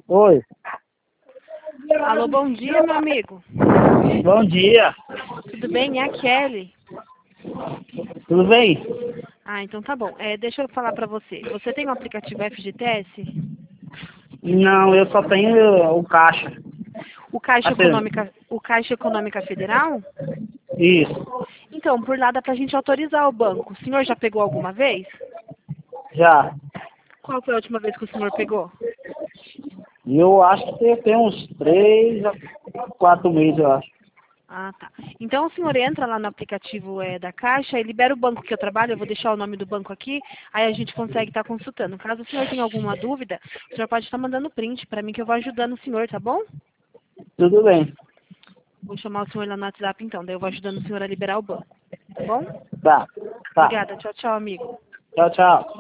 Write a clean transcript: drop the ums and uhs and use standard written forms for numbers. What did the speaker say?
Oi, Alô, bom dia, meu amigo. bom dia. Tudo bem? É a Kelly. Tudo bem? Ah, então tá bom. Deixa eu falar pra você. Você tem o aplicativo FGTS? Não, eu só tenho o caixa. Assim, O Caixa Econômica Federal? isso, Então, por lá dá pra gente autorizar o banco. O senhor já pegou alguma vez? já. Qual foi a última vez que o senhor pegou? E eu acho que tem uns 3 a 4 meses, eu acho. Ah, tá. Então o senhor entra lá no aplicativo da Caixa e libera o banco que eu trabalho, eu vou deixar o nome do banco aqui, aí a gente consegue estar consultando. Caso o senhor tenha alguma dúvida, o senhor pode estar mandando print para mim que eu vou ajudando o senhor, tá bom? Tudo bem. Vou chamar o senhor lá no WhatsApp então, daí eu vou ajudando o senhor a liberar o banco, tá bom? Tá, tá. Obrigada, tchau, tchau, amigo. Tchau, tchau.